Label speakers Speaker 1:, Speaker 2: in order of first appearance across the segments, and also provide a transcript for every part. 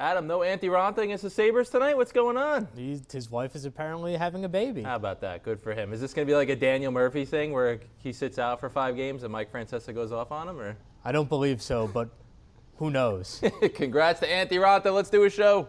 Speaker 1: Adam, no Antti Raanta against the Sabres tonight? What's going on?
Speaker 2: His wife is apparently having a baby.
Speaker 1: How about that? Good for him. Is this going to be like a Daniel Murphy thing where he sits out for 5 games and Mike Francesa goes off on him? Or
Speaker 2: I don't believe so, but who knows?
Speaker 1: Congrats to Antti Raanta. Let's do a show.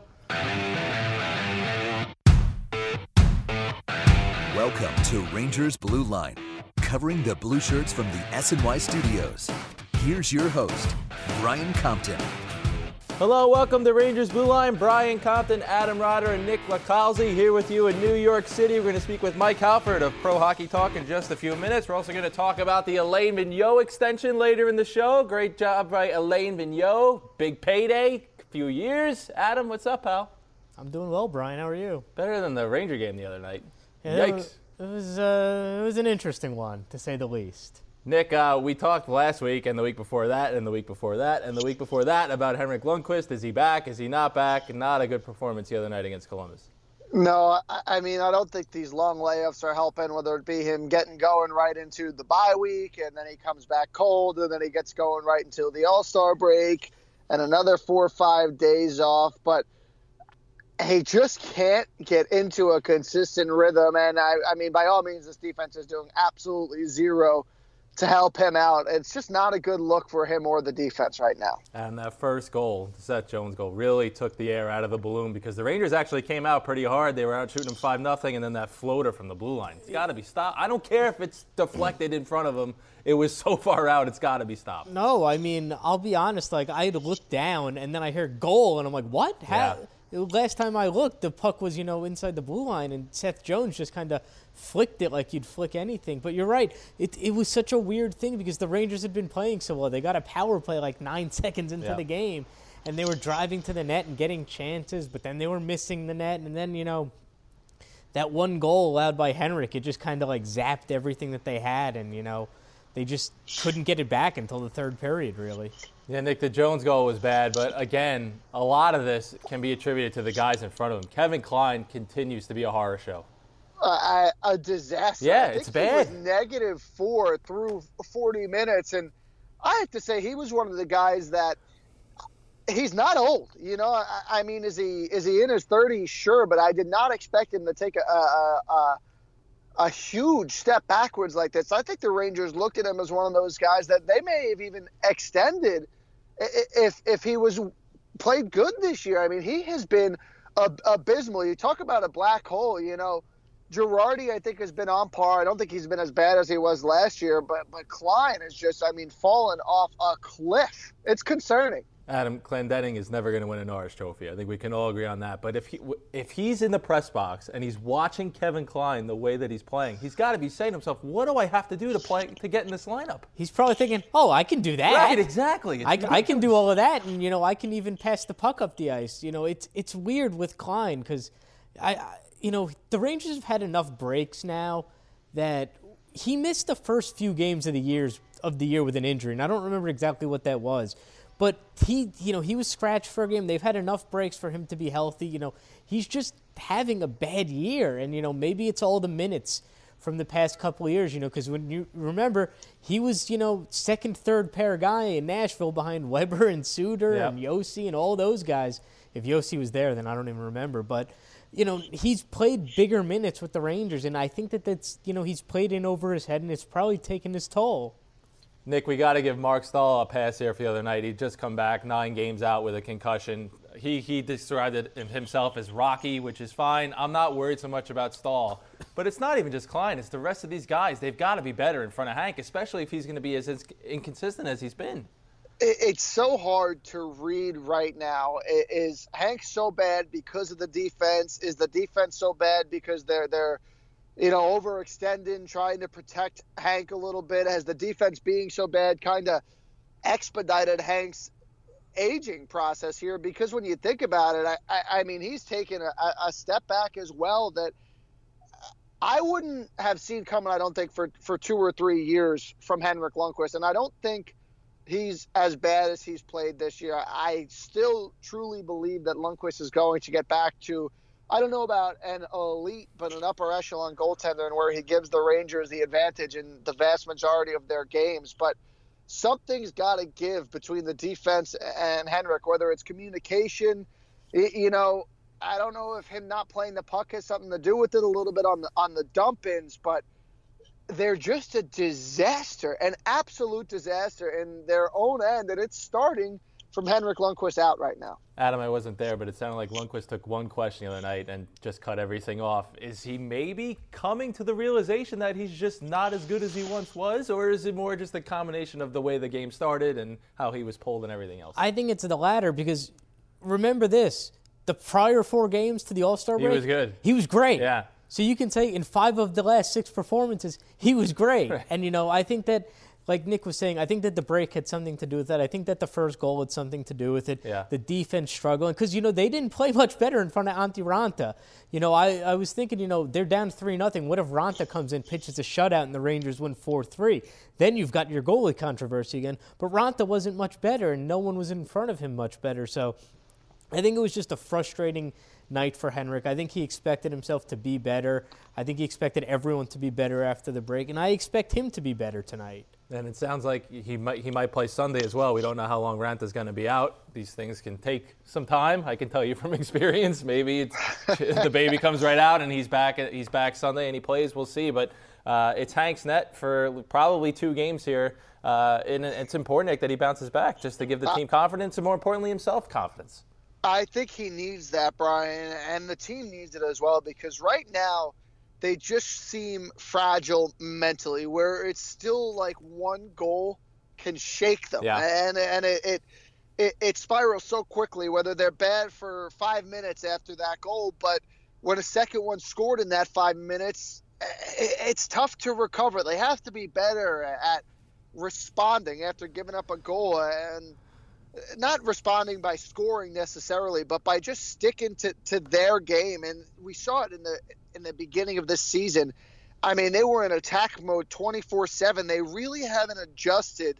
Speaker 3: Welcome to Rangers Blue Line, covering the Blue Shirts from the SNY studios. Here's your host, Brian Compton.
Speaker 1: Hello, welcome to Rangers Blue Line. Brian Compton, Adam Rodder, and Nick LaCalzi here with you in New York City. We're going to speak with Mike Halford of Pro Hockey Talk in just a few minutes. We're also going to talk about the Alain Vigneault extension later in the show. Great job by Alain Vigneault. Big payday, a few years. Adam, what's up, pal?
Speaker 2: I'm doing well, Brian. How are you?
Speaker 1: Better than the Ranger game the other night.
Speaker 2: Yeah,
Speaker 1: Yikes.
Speaker 2: It was an interesting one, to say the least.
Speaker 1: Nick, we talked last week and the week before that and the week before that and the week before that about Henrik Lundqvist. Is he back? Is he not back? Not a good performance the other night against Columbus.
Speaker 4: No, I mean, I don't think these long layoffs are helping, whether it be him getting going right into the bye week and then he comes back cold and then he gets going right until the All-Star break and another 4 or 5 days off. But he just can't get into a consistent rhythm. And, I mean, by all means, this defense is doing absolutely zero to help him out. It's just not a good look for him or the defense right now.
Speaker 1: And that first goal, Seth Jones goal, really took the air out of the balloon because the Rangers actually came out pretty hard. They were out shooting them 5-0, and then that floater from the blue line. It's got to be stopped. I don't care if it's deflected in front of him. It was so far out, it's got to be stopped.
Speaker 2: No, I mean, I'll be honest. Like, I had to look down, and then I heard goal, and I'm like, what?
Speaker 1: Yeah.
Speaker 2: Last time I looked, the puck was, inside the blue line, and Seth Jones just kind of flicked it like you'd flick anything. But you're right. It was such a weird thing because the Rangers had been playing so well. They got a power play like 9 seconds into the game, and they were driving to the net and getting chances, but then they were missing the net. And then, that one goal allowed by Henrik, it just kind of like zapped everything that they had, and, they just couldn't get it back until the third period, really.
Speaker 1: Yeah, Nick, the Jones goal was bad, but again, a lot of this can be attributed to the guys in front of him. Kevin Klein continues to be a horror show.
Speaker 4: A disaster.
Speaker 1: Yeah,
Speaker 4: I think
Speaker 1: it's bad.
Speaker 4: He was -4 through 40 minutes, and I have to say he was one of the guys that he's not old. I mean, is he in his 30s? Sure, but I did not expect him to take a huge step backwards like this. I think the Rangers looked at him as one of those guys that they may have even extended if he was played good this year. I mean, he has been abysmal. You talk about a black hole, Girardi, I think, has been on par. I don't think he's been as bad as he was last year, but Klein has just, fallen off a cliff. It's concerning.
Speaker 1: Adam, Clendening is never going to win a Norris Trophy. I think we can all agree on that. But if he's in the press box and he's watching Kevin Klein the way that he's playing, he's got to be saying to himself, what do I have to do to get in this lineup?
Speaker 2: He's probably thinking, I can do that.
Speaker 1: Right, exactly.
Speaker 2: I can do all of that, and, I can even pass the puck up the ice. It's weird with Klein because, the Rangers have had enough breaks now that he missed the first few games of the year with an injury, and I don't remember exactly what that was. But he was scratched for a game. They've had enough breaks for him to be healthy. He's just having a bad year. And, maybe it's all the minutes from the past couple of years, because when you remember, he was, second, third pair guy in Nashville behind Weber and Suter and Yossi and all those guys. If Yossi was there, then I don't even remember. But, he's played bigger minutes with the Rangers. And I think that's, he's played in over his head, and it's probably taken his toll.
Speaker 1: Nick, we got to give Mark Stahl a pass here for the other night. He'd just come back 9 games out with a concussion. He described it himself as rocky, which is fine. I'm not worried so much about Stahl. But it's not even just Klein. It's the rest of these guys. They've got to be better in front of Hank, especially if he's going to be as inconsistent as he's been.
Speaker 4: It's so hard to read right now. Is Hank so bad because of the defense? Is the defense so bad because they're overextending, trying to protect Hank a little bit? Has the defense being so bad kind of expedited Hank's aging process here? Because when you think about it, I mean, he's taken a step back as well that I wouldn't have seen coming, I don't think, for 2 or 3 years from Henrik Lundqvist. And I don't think he's as bad as he's played this year. I still truly believe that Lundqvist is going to get back to, I don't know about an elite, but an upper echelon goaltender, and where he gives the Rangers the advantage in the vast majority of their games. But something's got to give between the defense and Henrik, whether it's communication, You know, I don't know if him not playing the puck has something to do with it a little bit on the dump-ins, but they're just a disaster, an absolute disaster in their own end, and it's starting from Henrik Lundqvist out right now.
Speaker 1: Adam, I wasn't there, but it sounded like Lundqvist took one question the other night and just cut everything off. Is he maybe coming to the realization that he's just not as good as he once was, or is it more just a combination of the way the game started and how he was pulled and everything else?
Speaker 2: I think it's the latter, because remember this, the prior 4 games to the All-Star break,
Speaker 1: He was good.
Speaker 2: He was great.
Speaker 1: Yeah.
Speaker 2: So you can say in 5 of the last 6 performances, he was great.
Speaker 1: Right.
Speaker 2: And, you know, I think that, like Nick was saying, I think that the break had something to do with that. I think that the first goal had something to do with it.
Speaker 1: Yeah.
Speaker 2: The defense struggling. Because, you know, they didn't play much better in front of Antti Ranta. You know, I was thinking, you know, they're down 3-0. What if Ranta comes in, pitches a shutout, and the Rangers win 4-3? Then you've got your goalie controversy again. But Ranta wasn't much better, and no one was in front of him much better. So I think it was just a frustrating night for Henrik. I think he expected himself to be better. I think he expected everyone to be better after the break, and I expect him to be better tonight.
Speaker 1: And it sounds like he might play Sunday as well. We don't know how long Ranta's going to be out. These things can take some time. I can tell you from experience. Maybe the baby comes right out and he's back Sunday and he plays. We'll see. But it's Hank's net for probably 2 games here. And it's important, Nick, that he bounces back just to give the team confidence and, more importantly, himself confidence.
Speaker 4: I think he needs that, Brian, and the team needs it as well, because right now they just seem fragile mentally, where it's still like one goal can shake them.
Speaker 1: Yeah.
Speaker 4: And it spirals so quickly, whether they're bad for 5 minutes after that goal, but when a second one scored in that 5 minutes, it's tough to recover. They have to be better at responding after giving up a goal, and not responding by scoring necessarily, but by just sticking to their game. And we saw it in the beginning of this season. I mean, they were in attack mode 24/7. They really haven't adjusted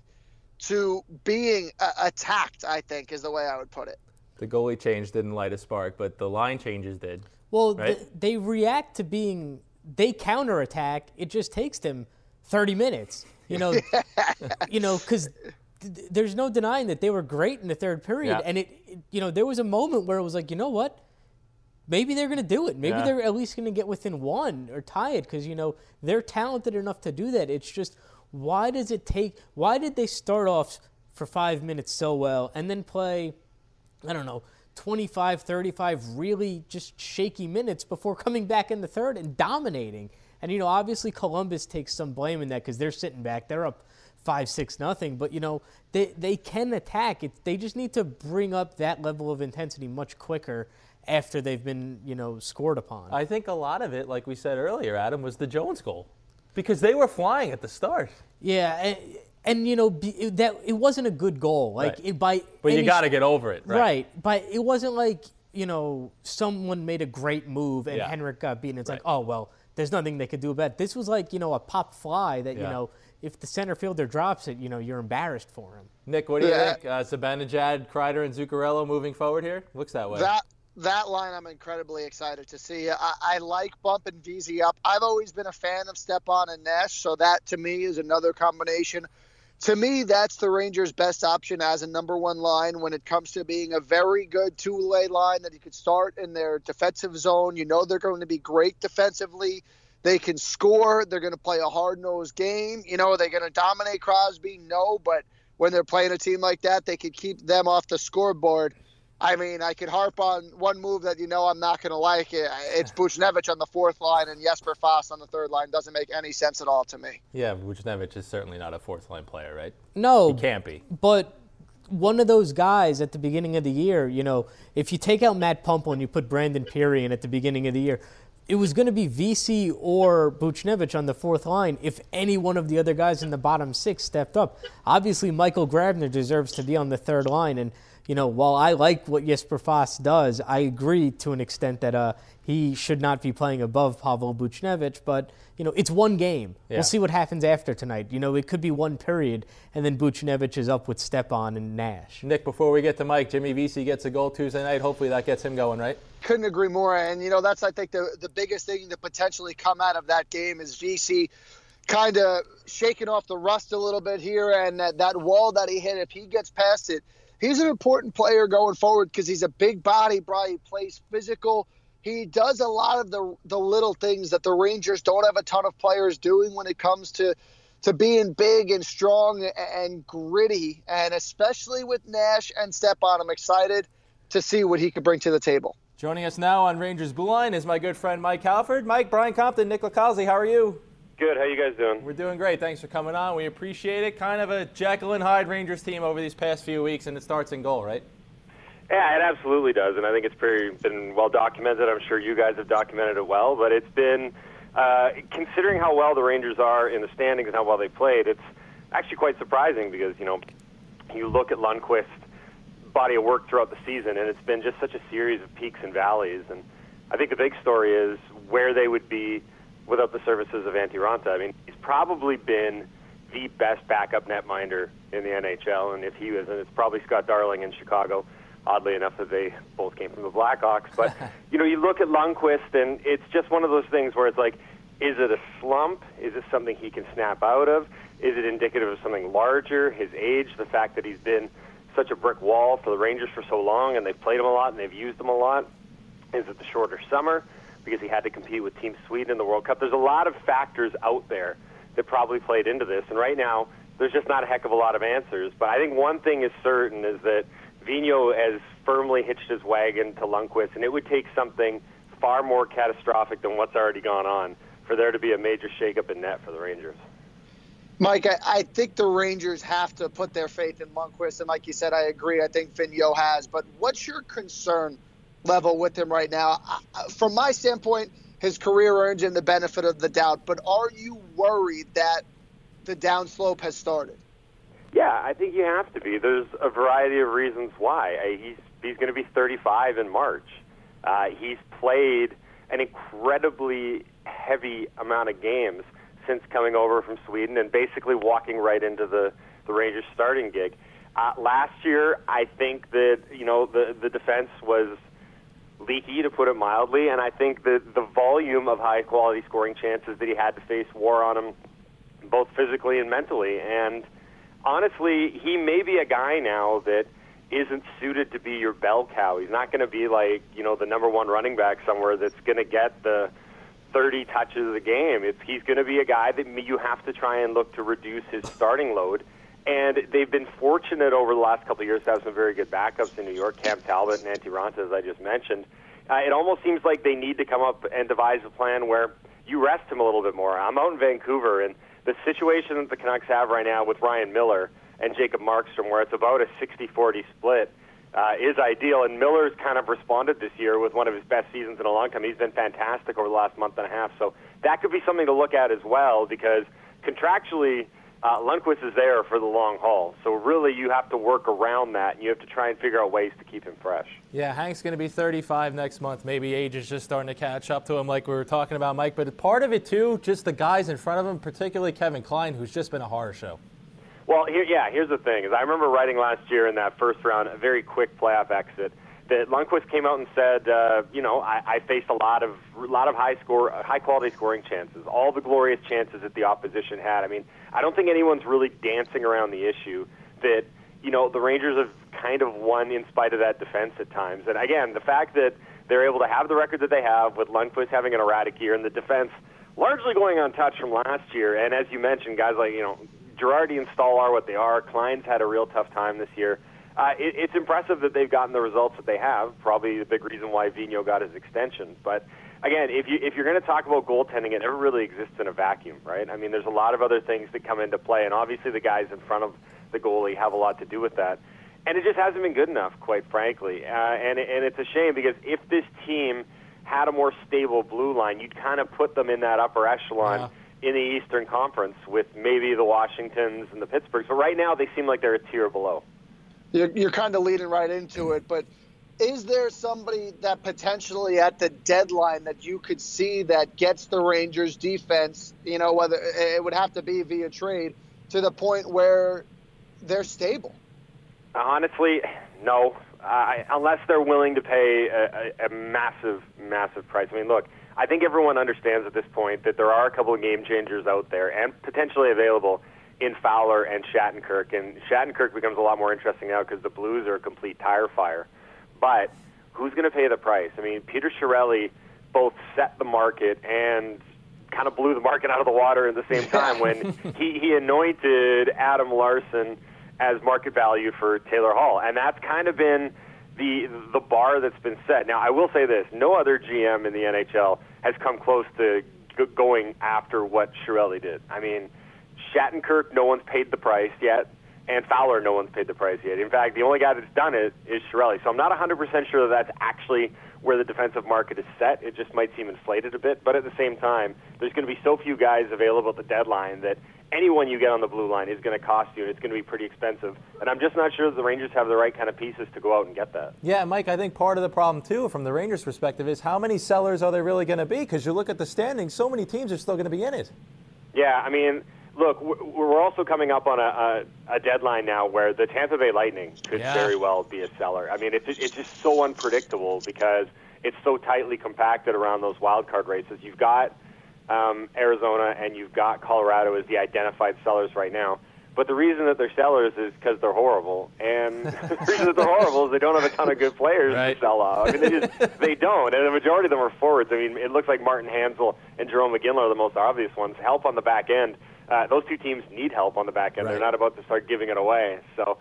Speaker 4: to being attacked, I think, is the way I would put it.
Speaker 1: The goalie change didn't light a spark, but the line changes did.
Speaker 2: Well,
Speaker 1: right?
Speaker 2: they react to being – they counterattack. It just takes them 30 minutes, you know, because – there's no denying that they were great in the third period.
Speaker 1: Yeah.
Speaker 2: And it there was a moment where it was like, you know what? Maybe they're going to do it. Maybe they're at least going to get within 1 or tie it, because, you know, they're talented enough to do that. It's just, why did they start off for 5 minutes so well and then play, I don't know, 25, 35 really just shaky minutes before coming back in the third and dominating? And, you know, obviously Columbus takes some blame in that because they're sitting back. They're up 5-6-0, but, you know, they can attack. They just need to bring up that level of intensity much quicker after they've been, you know, scored upon.
Speaker 1: I think a lot of it, like we said earlier, Adam, was the Jones goal, because they were flying at the start.
Speaker 2: Yeah, and you know, that it wasn't a good goal. Like
Speaker 1: right. But you got to get over it, right?
Speaker 2: Right, but it wasn't like, you know, someone made a great move and Henrik got beaten. It's like, oh well, there's nothing they could do about it. This was like, you know, a pop fly that you know, if the center fielder drops it, you know, you're embarrassed for him.
Speaker 1: Nick, what do you think? Zibanejad, Kreider, and Zuccarello moving forward here? Looks that way.
Speaker 4: That line I'm incredibly excited to see. I like bumping VZ up. I've always been a fan of Stepan and Nash, so that to me is another combination. To me, that's the Rangers' best option as a number 1 line when it comes to being a very good two-way line that you could start in their defensive zone. You know they're going to be great defensively. They can score. They're going to play a hard-nosed game. You know, are they going to dominate Crosby? No, but when they're playing a team like that, they can keep them off the scoreboard. I mean, I could harp on one move that, you know, I'm not going to like. It's Buchnevich on the 4th line and Jesper Fast on the 3rd line. Doesn't make any sense at all to me.
Speaker 1: Yeah, Buchnevich is certainly not a 4th-line player, right?
Speaker 2: No.
Speaker 1: He can't be.
Speaker 2: But one of those guys at the beginning of the year, you know, if you take out Matt Pumple and you put Brandon Peary in at the beginning of the year, it was going to be VC or Buchnevich on the 4th line if any one of the other guys in the bottom 6 stepped up. Obviously, Michael Grabner deserves to be on the 3rd line, and you know, while I like what Jesper Fast does, I agree to an extent that he should not be playing above Pavel Buchnevich. But, you know, it's one game. Yeah. We'll see what happens after tonight. You know, it could be one period, and then Buchnevich is up with Stepan and Nash.
Speaker 1: Nick, before we get to Mike, Jimmy Vesey gets a goal Tuesday night. Hopefully that gets him going, right?
Speaker 4: Couldn't agree more. And, you know, that's, I think, the biggest thing to potentially come out of that game is Vesey kind of shaking off the rust a little bit here, and that wall that he hit, if he gets past it, he's an important player going forward because he's a big body, Brian. He plays physical. He does a lot of the little things that the Rangers don't have a ton of players doing when it comes to being big and strong and gritty. And especially with Nash and Stepan, I'm excited to see what he could bring to the table.
Speaker 1: Joining us now on Rangers Blue Line is my good friend Mike Halford. Mike, Brian Compton, Nick LaCalzi, how are you?
Speaker 5: Good. How you guys doing?
Speaker 1: We're doing great. Thanks for coming on. We appreciate it. Kind of a Jekyll and Hyde Rangers team over these past few weeks, and it starts in goal, right?
Speaker 5: Yeah, it absolutely does, and I think it's been well documented. I'm sure you guys have documented it well, but it's been, considering how well the Rangers are in the standings and how well they played, it's actually quite surprising because, you look at Lundqvist's body of work throughout the season, and it's been just such a series of peaks and valleys, and I think the big story is where they would be without the services of Antti Raanta. I mean, he's probably been the best backup netminder in the NHL, and if he isn't, it's probably Scott Darling in Chicago. Oddly enough, that they both came from the Blackhawks. But, you look at Lundqvist, and it's just one of those things where it's like, is it a slump? Is it something he can snap out of? Is it indicative of something larger, his age, the fact that he's been such a brick wall for the Rangers for so long, and they've played him a lot, and they've used him a lot? Is it the shorter summer because he had to compete with Team Sweden in the World Cup? There's a lot of factors out there that probably played into this, and right now there's just not a heck of a lot of answers. But I think one thing is certain is that Vigneault has firmly hitched his wagon to Lundqvist, and it would take something far more catastrophic than what's already gone on for there to be a major shakeup in net for the Rangers.
Speaker 4: Mike, I think the Rangers have to put their faith in Lundqvist, and like you said, I agree. I think Vigneault has. But what's your concern level with him right now? From my standpoint, his career earns him the benefit of the doubt, but are you worried that the downslope has started?
Speaker 5: Yeah, I think you have to be. There's a variety of reasons why. He's going to be 35 in March. He's played an incredibly heavy amount of games since coming over from Sweden and basically walking right into the Rangers starting gig. Last year, I think that, the defense was leaky, to put it mildly, and I think that the volume of high-quality scoring chances that he had to face wore on him both physically and mentally. And honestly, he may be a guy now that isn't suited to be your bell cow. He's not going to be like, the number one running back somewhere that's going to get the 30 touches a game. He's going to be a guy that you have to try and look to reduce his starting load. And they've been fortunate over the last couple of years to have some very good backups in New York, Cam Talbot and Antti Raanta, as I just mentioned. It almost seems like they need to come up and devise a plan where you rest him a little bit more. I'm out in Vancouver, and the situation that the Canucks have right now with Ryan Miller and Jacob Markstrom, where it's about a 60-40 split, is ideal. And Miller's kind of responded this year with one of his best seasons in a long time. He's been fantastic over the last month and a half. So that could be something to look at as well, because contractually, Lundqvist is there for the long haul. So really you have to work around that, and you have to try and figure out ways to keep him fresh.
Speaker 1: Yeah, Hank's going to be 35 next month. Maybe age is just starting to catch up to him like we were talking about, Mike. But part of it, too, just the guys in front of him, particularly Kevin Klein, who's just been a horror show.
Speaker 5: Well, here's the thing. Is I remember writing last year in that first round, a very quick playoff exit, that Lundqvist came out and said, I faced a lot of high quality scoring chances, all the glorious chances that the opposition had. I mean, I don't think anyone's really dancing around the issue that the Rangers have kind of won in spite of that defense at times. And again, the fact that they're able to have the record that they have with Lundqvist having an erratic year and the defense largely going untouched from last year. And as you mentioned, guys like Girardi and Stahl are what they are. Klein's had a real tough time this year. It's impressive that they've gotten the results that they have. Probably the big reason why Vigneault got his extension. But again, if you're going to talk about goaltending, it never really exists in a vacuum, right? I mean, there's a lot of other things that come into play, and obviously the guys in front of the goalie have a lot to do with that. And it just hasn't been good enough, quite frankly. And it's a shame, because if this team had a more stable blue line, you'd kind of put them in that upper echelon in the Eastern Conference with maybe the Washingtons and the Pittsburghs. But right now they seem like they're a tier below.
Speaker 4: You're kind of leading right into it, but is there somebody that potentially at the deadline that you could see that gets the Rangers defense, whether it would have to be via trade, to the point where they're stable?
Speaker 5: Honestly, no. Unless they're willing to pay a massive, massive price. I mean, look, I think everyone understands at this point that there are a couple of game changers out there and potentially available in Fowler and Shattenkirk. And Shattenkirk becomes a lot more interesting now because the Blues are a complete tire fire. But who's going to pay the price? I mean, Peter Chiarelli both set the market and kind of blew the market out of the water at the same time when he anointed Adam Larson as market value for Taylor Hall. And that's kind of been the bar that's been set. Now, I will say this. No other GM in the NHL has come close to going after what Chiarelli did. I mean, Shattenkirk, no one's paid the price yet, and Fowler, no one's paid the price yet. In fact, the only guy that's done it is Chiarelli. So I'm not 100% sure that that's actually where the defensive market is set. It just might seem inflated a bit. But at the same time, there's going to be so few guys available at the deadline that anyone you get on the blue line is going to cost you, and it's going to be pretty expensive. And I'm just not sure that the Rangers have the right kind of pieces to go out and get that.
Speaker 1: Yeah, Mike, I think part of the problem, too, from the Rangers' perspective is how many sellers are there really going to be? Because you look at the standings, so many teams are still going to be in it. Yeah,
Speaker 5: I mean, look, we're also coming up on a deadline now where the Tampa Bay Lightning could very well be a seller. I mean, it's just so unpredictable because it's so tightly compacted around those wild card races. You've got Arizona and you've got Colorado as the identified sellers right now. But the reason that they're sellers is because they're horrible. And the reason that they're horrible is they don't have a ton of good players to sell off. I mean, they don't. And the majority of them are forwards. I mean, it looks like Martin Hansel and Jerome McGinley are the most obvious ones. Help on the back end. Those two teams need help on the back end. They're not about to start giving it away. So,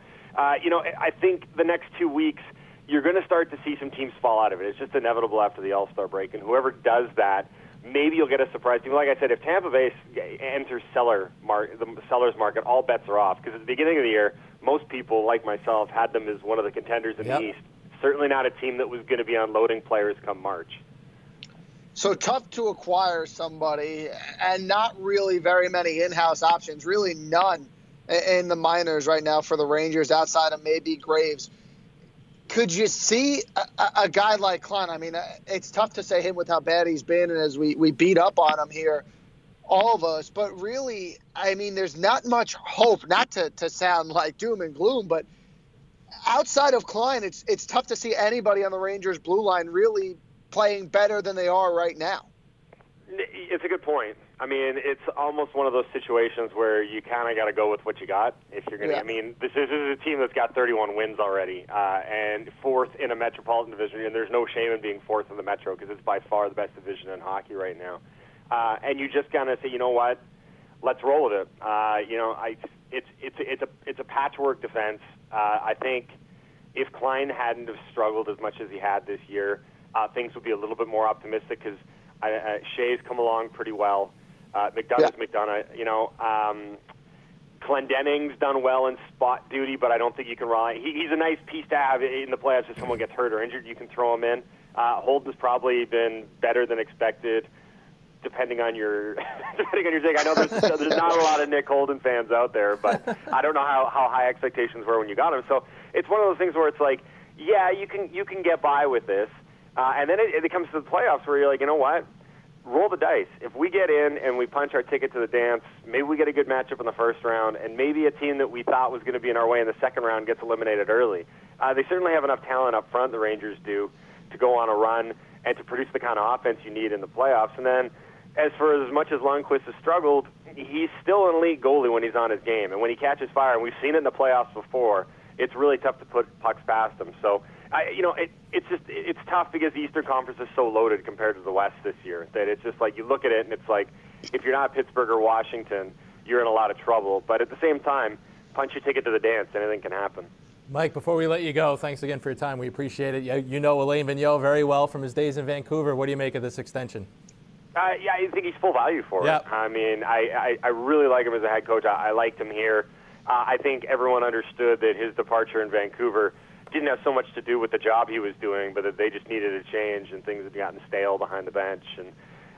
Speaker 5: I think the next 2 weeks, you're going to start to see some teams fall out of it. It's just inevitable after the All-Star break. And whoever does that, maybe you'll get a surprise team. Like I said, if Tampa Bay enters the seller's market, all bets are off. Because at the beginning of the year, most people, like myself, had them as one of the contenders in the East. Certainly not a team that was going to be unloading players come March.
Speaker 4: So tough to acquire somebody, and not really very many in-house options, really none in the minors right now for the Rangers outside of maybe Graves. Could you see a guy like Klein? I mean, it's tough to say him with how bad he's been, and as we beat up on him here, all of us. But really, I mean, there's not much hope, not to sound like doom and gloom, but outside of Klein, it's tough to see anybody on the Rangers blue line really playing better than they are right now.
Speaker 5: It's a good point. I mean, it's almost one of those situations where you kind of got to go with what you got. If you're going to, I mean, this is a team that's got 31 wins already, and fourth in a Metropolitan Division, and there's no shame in being fourth in the Metro because it's by far the best division in hockey right now. And you just kind of say, you know what, let's roll with it. It's a patchwork defense. I think if Klein hadn't have struggled as much as he had this year, things would be a little bit more optimistic because Shea's come along pretty well. McDonough's McDonough. Clendenning's done well in spot duty, but I don't think you can rely. He's a nice piece to have in the playoffs if someone gets hurt or injured. You can throw him in. Holden's probably been better than expected, depending on your take. I know there's not a lot of Nick Holden fans out there, but I don't know how high expectations were when you got him. So it's one of those things where it's like, yeah, you can get by with this. And then it comes to the playoffs where you're like, you know what? Roll the dice. If we get in and we punch our ticket to the dance, maybe we get a good matchup in the first round, and maybe a team that we thought was going to be in our way in the second round gets eliminated early. They certainly have enough talent up front, the Rangers do, to go on a run and to produce the kind of offense you need in the playoffs. And then as much as Lundqvist has struggled, he's still an elite goalie when he's on his game. And when he catches fire, and we've seen it in the playoffs before, it's really tough to put pucks past him. So, it's tough because the Eastern Conference is so loaded compared to the West this year that it's just like you look at it and it's like if you're not Pittsburgh or Washington, you're in a lot of trouble. But at the same time, punch your ticket to the dance. Anything can happen.
Speaker 1: Mike, before we let you go, thanks again for your time. We appreciate it. You know Alain Vigneault very well from his days in Vancouver. What do you make of this extension?
Speaker 5: I think he's full value for it. I mean, I really like him as a head coach. I liked him here. I think everyone understood that his departure in Vancouver didn't have so much to do with the job he was doing, but that they just needed a change and things had gotten stale behind the bench. And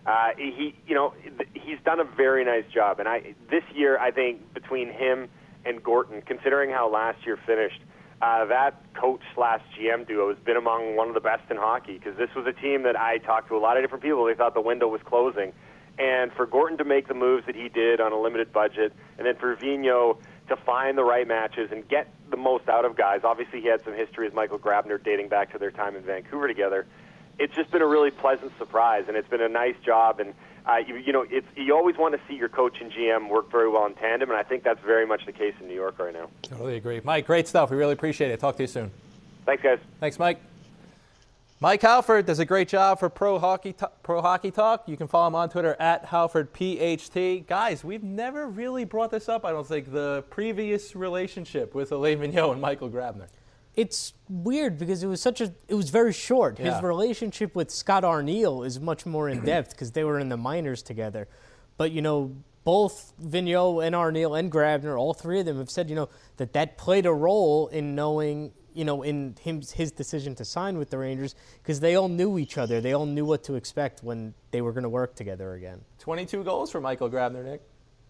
Speaker 5: he's done a very nice job. And this year, I think between him and Gorton, considering how last year finished, that coach/GM duo has been among one of the best in hockey because this was a team that I talked to a lot of different people. They thought the window was closing. And for Gorton to make the moves that he did on a limited budget, and then for Vigneault to find the right matches and get the most out of guys. Obviously, he had some history with Michael Grabner dating back to their time in Vancouver together. it's just been a really pleasant surprise, and it's been a nice job. And you always want to see your coach and GM work very well in tandem, and I think that's very much the case in New York right now.
Speaker 1: Totally agree. Mike, great stuff. We really appreciate it. Talk to you soon.
Speaker 5: Thanks, guys.
Speaker 1: Thanks, Mike. Mike Halford does a great job for Pro Hockey Talk. You can follow him on Twitter at HalfordPHT. Guys, we've never really brought this up, I don't think, the previous relationship with Alain Vigneault and Michael Grabner. It's
Speaker 2: weird because it was very short.
Speaker 1: Yeah.
Speaker 2: His relationship with Scott Arniel is much more in depth because they were in the minors together. But, both Vigneault and Arniel and Grabner, all three of them have said, that played a role in knowing, in his decision to sign with the Rangers because they all knew each other. They all knew what to expect when they were going to work together again.
Speaker 1: 22 goals for Michael Grabner, Nick.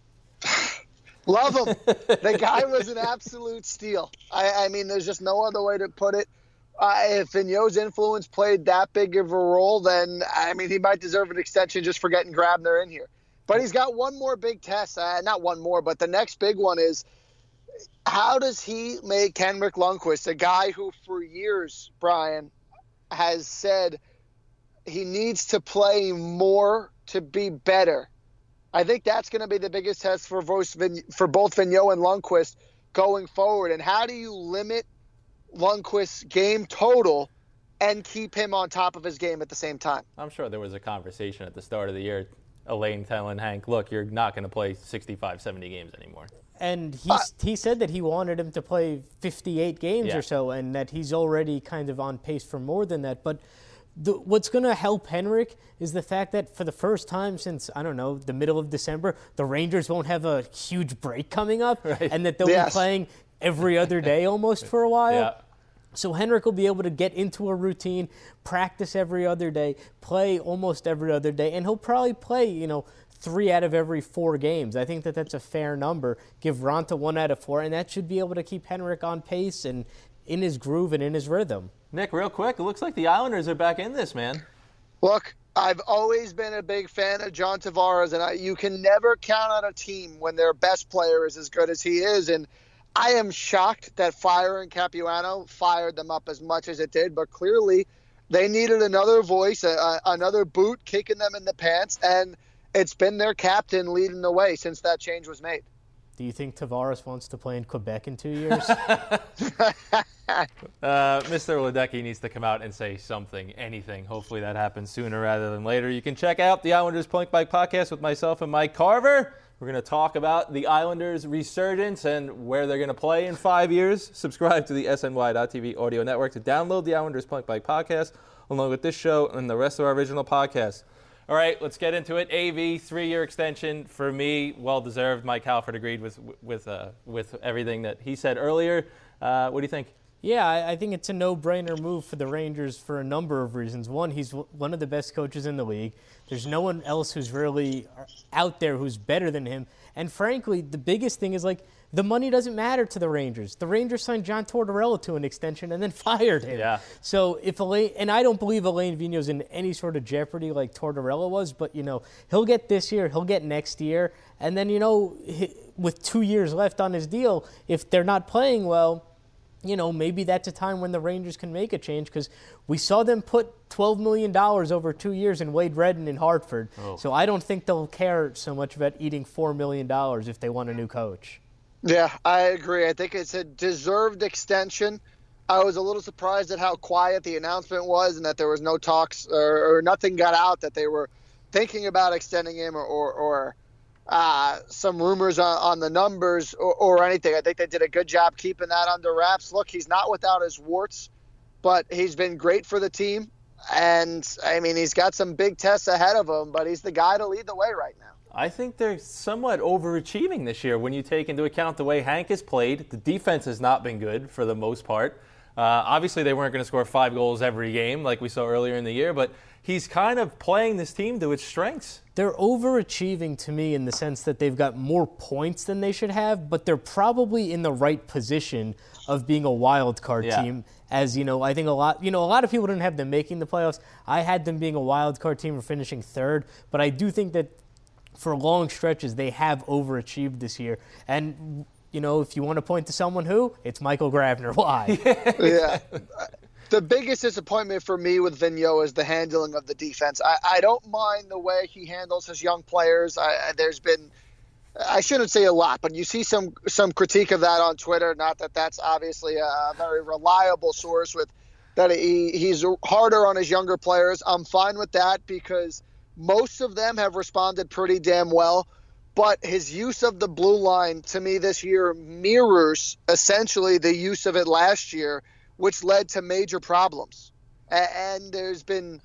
Speaker 4: Love him. The guy was an absolute steal. I mean, there's just no other way to put it. If Vigneault's influence played that big of a role, then, he might deserve an extension just for getting Grabner in here. But he's got one more big test. Not one more, but the next big one is, how does he make Henrik Lundqvist, a guy who for years, Brian, has said he needs to play more to be better? I think that's going to be the biggest test for both Vigneault and Lundqvist going forward. And how do you limit Lundqvist's game total and keep him on top of his game at the same time?
Speaker 1: I'm sure there was a conversation at the start of the year, Alain telling Hank, look, you're not going to play 65, 70 games anymore.
Speaker 2: And he said that he wanted him to play 58 games or so, and that he's already kind of on pace for more than that. But what's going to help Henrik is the fact that for the first time since, the middle of December, the Rangers won't have a huge break coming up, right, and that they'll be playing every other day almost for a while.
Speaker 1: Yeah.
Speaker 2: So Henrik will be able to get into a routine, practice every other day, play almost every other day, and he'll probably play, 3 out of every 4 games. I think that that's a fair number. Give Raanta 1 out of 4, and that should be able to keep Henrik on pace and in his groove and in his rhythm.
Speaker 1: Nick, real quick, it looks like the Islanders are back in this, man.
Speaker 4: Look, I've always been a big fan of John Tavares, and you can never count on a team when their best player is as good as he is. And I am shocked that firing Capuano fired them up as much as it did, but clearly they needed another voice, another boot kicking them in the pants, and it's been their captain leading the way since that change was made.
Speaker 2: Do you think Tavares wants to play in Quebec in 2 years?
Speaker 1: Mr. Ledecky needs to come out and say something, anything. Hopefully that happens sooner rather than later. You can check out the Islanders Point Bike podcast with myself and Mike Carver. We're going to talk about the Islanders' resurgence and where they're going to play in 5 years. Subscribe to the SNY.TV audio network to download the Islanders Point Bike podcast, along with this show and the rest of our original podcasts. All right, let's get into it. AV, 3-year extension for me, well-deserved. Mike Halford agreed with everything that he said earlier. What do you think?
Speaker 2: Yeah, I think it's a no-brainer move for the Rangers for a number of reasons. One, he's one of the best coaches in the league. There's no one else who's really out there who's better than him. And frankly, the biggest thing is, the money doesn't matter to the Rangers. The Rangers signed John Tortorella to an extension and then fired him.
Speaker 1: Yeah.
Speaker 2: So and I don't believe Alain Vigneault's in any sort of jeopardy like Tortorella was, but, he'll get this year, he'll get next year. And then, with 2 years left on his deal, if they're not playing well, maybe that's a time when the Rangers can make a change, because we saw them put $12 million over 2 years in Wade Redden in Hartford. Oh. So I don't think they'll care so much about eating $4 million if they want a new coach.
Speaker 4: Yeah, I agree. I think it's a deserved extension. I was a little surprised at how quiet the announcement was and that there was no talks or nothing got out that they were thinking about extending him or some rumors on the numbers or anything. I think they did a good job keeping that under wraps. Look, he's not without his warts, but he's been great for the team. And, he's got some big tests ahead of him, but he's the guy to lead the way right now.
Speaker 1: I think they're somewhat overachieving this year when you take into account the way Hank has played. The defense has not been good for the most part. Obviously, they weren't going to score 5 goals every game like we saw earlier in the year, but he's kind of playing this team to its strengths.
Speaker 2: They're overachieving to me in the sense that they've got more points than they should have, but they're probably in the right position of being a wild card team. As I think a lot of people didn't have them making the playoffs. I had them being a wild card team or finishing 3rd, but I do think that for long stretches they have overachieved this year. And if you want to point to someone it's Michael Grabner. Why?
Speaker 4: Yeah. The biggest disappointment for me with Vigneault is the handling of the defense. I don't mind the way he handles his young players. There's been, I shouldn't say a lot, but you see some critique of that on Twitter. Not that that's obviously a very reliable source with that he's harder on his younger players. I'm fine with that because most of them have responded pretty damn well. But his use of the blue line to me this year mirrors essentially the use of it last year, which led to major problems. And there's been,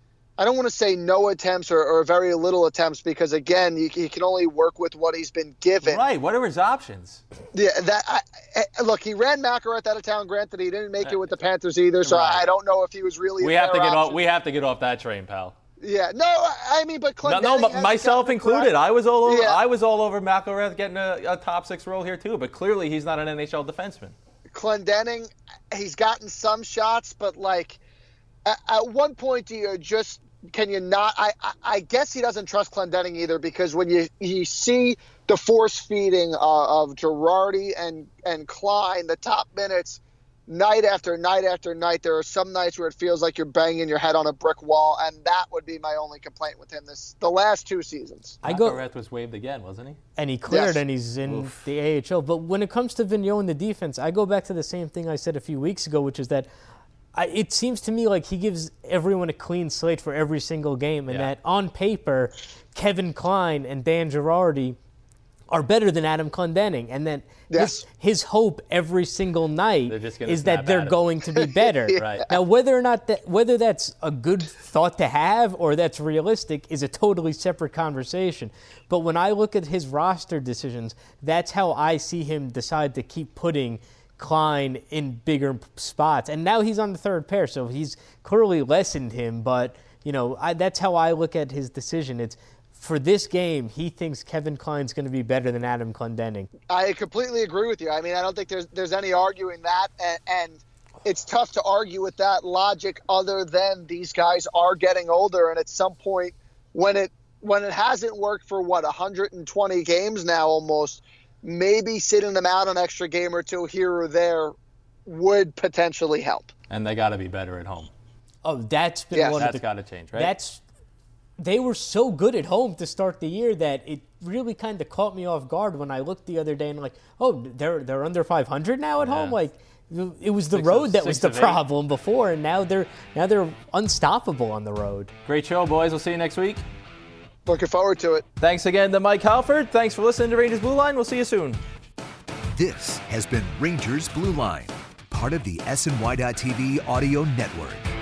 Speaker 4: I don't want to say no attempts or very little attempts because, again, he can only work with what he's been given.
Speaker 1: Right. What are his options?
Speaker 4: Yeah, look, he ran McElrath out of town. Granted, he didn't make it with the Panthers either, so
Speaker 1: right.
Speaker 4: I don't know if he was really
Speaker 1: We have to get off that train, pal.
Speaker 4: Yeah, no, I mean, but Clendening
Speaker 1: no, myself included. I was all over.
Speaker 4: Yeah.
Speaker 1: I was all over McElrath getting a top 6 role here too. But clearly, he's not an NHL defenseman.
Speaker 4: Clendening, he's gotten some shots, but like at one point, can you not? I guess he doesn't trust Clendening either because when you see the force feeding of Girardi and Klein, the top minutes. Night after night after night, there are some nights where it feels like you're banging your head on a brick wall, and that would be my only complaint with him the last 2 seasons.
Speaker 1: McElrath was waived again, wasn't he?
Speaker 2: And he cleared,
Speaker 4: Yes.
Speaker 2: and he's in the AHL. But when it comes to Vigneault and the defense, I go back to the same thing I said a few weeks ago, which is that it seems to me like he gives everyone a clean slate for every single game, and that on paper, Kevin Klein and Dan Girardi are better than Adam Clendening, and that his hope every single night is that they're going to be better.
Speaker 1: Right.
Speaker 2: Now, whether that's a good thought to have or that's realistic is a totally separate conversation. But when I look at his roster decisions, that's how I see him decide to keep putting Klein in bigger spots. And now he's on the third pair, so he's clearly lessened him. But that's how I look at his decision. It's for this game, he thinks Kevin Klein's going to be better than Adam Clendening.
Speaker 4: I completely agree with you. I mean, I don't think there's any arguing that, and it's tough to argue with that logic other than these guys are getting older, and at some point when it hasn't worked for 120 games now almost, maybe sitting them out an extra game or two here or there would potentially help.
Speaker 1: And they got to be better at home.
Speaker 2: Oh, that's been one of the...
Speaker 1: That's got to change, right?
Speaker 2: They were so good at home to start the year that it really kind of caught me off guard when I looked the other day and they're under 500 now at home. Like it was the road that was the problem before, and now they're unstoppable on the road.
Speaker 1: Great show, boys. We'll see you next week.
Speaker 4: Looking forward to it.
Speaker 1: Thanks again to Mike Halford. Thanks for listening to Rangers Blue Line. We'll see you soon.
Speaker 3: This has been Rangers Blue Line, part of the SNY.TV audio network.